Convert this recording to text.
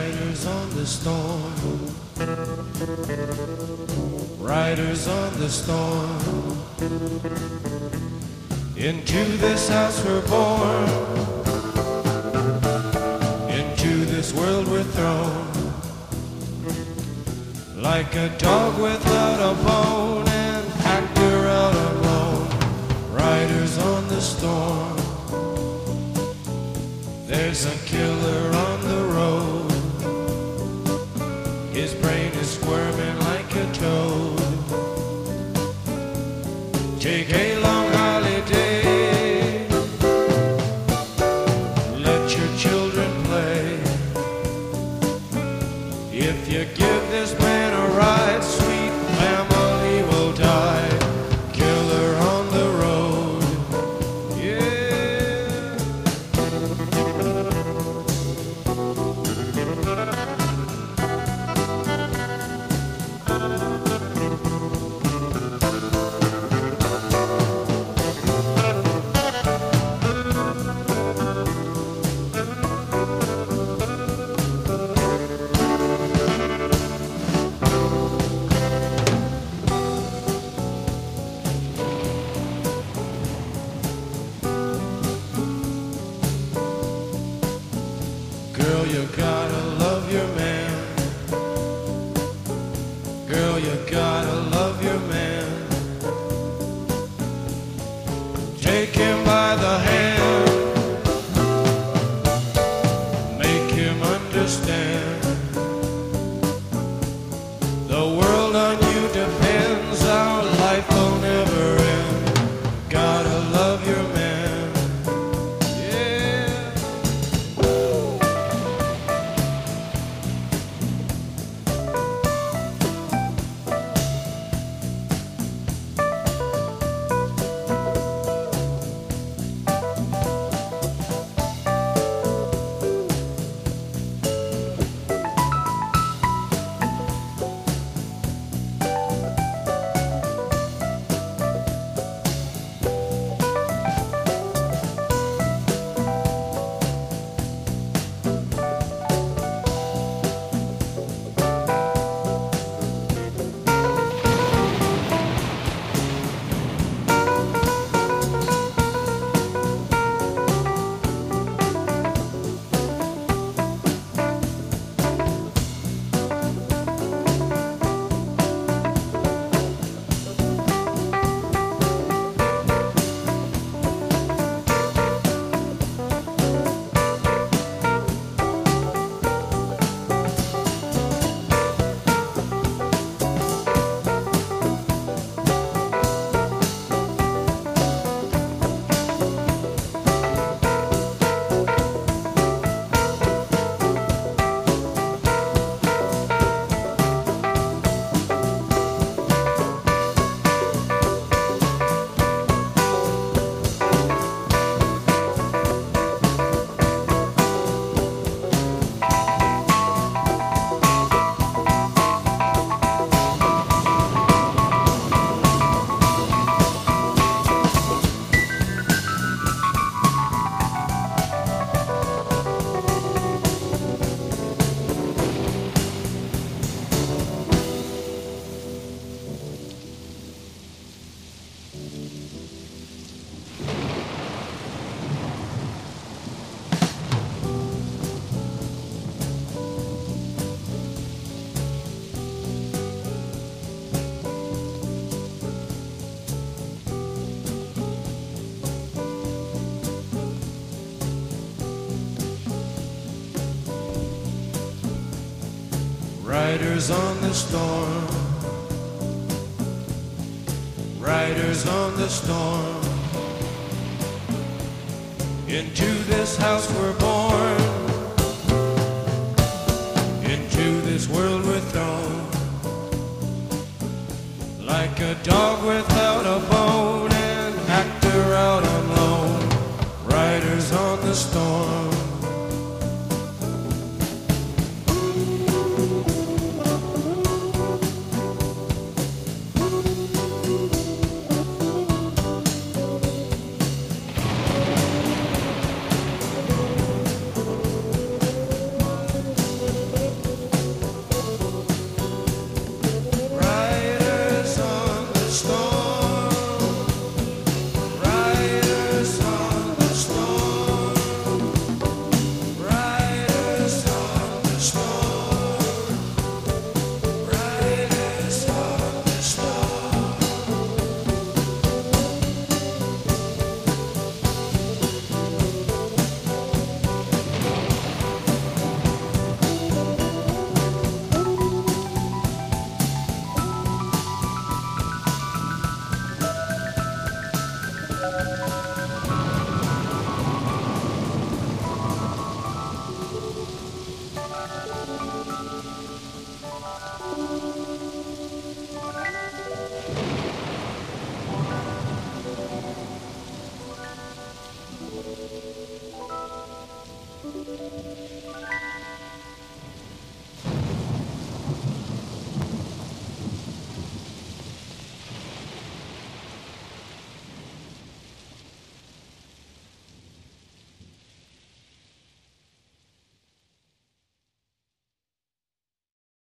Riders on the storm, riders on the storm. Into this house we're born, into this world we're thrown. Like a dog without a bone, an actor out alone. Riders on the storm. There's a killer on the road. His brain is squirming like a toad. Take a long holiday. Let your children play. If you give this man a ride, sweet family will die. Killer on the road. Yeah. Girl, you gotta love your man. Girl, you gotta love your man. Take him by the hand. Make him understand. The world on you depends. Our life will never end. Gotta love your man. Riders on the storm, riders on the storm. Into this house we're born, into this world we're thrown. Like a dog with